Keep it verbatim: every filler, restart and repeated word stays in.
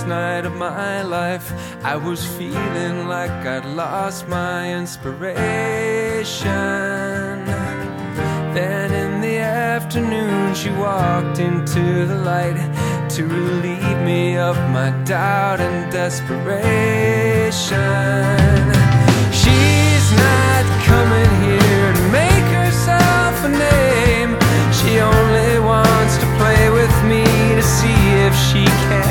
darkest night of my life, I was feeling like I'd lost my inspiration. Then in the afternoon she walked into the light to relieve me of my doubt and desperation. She's not coming here to make herself a name. She only wants to play with me to see if she can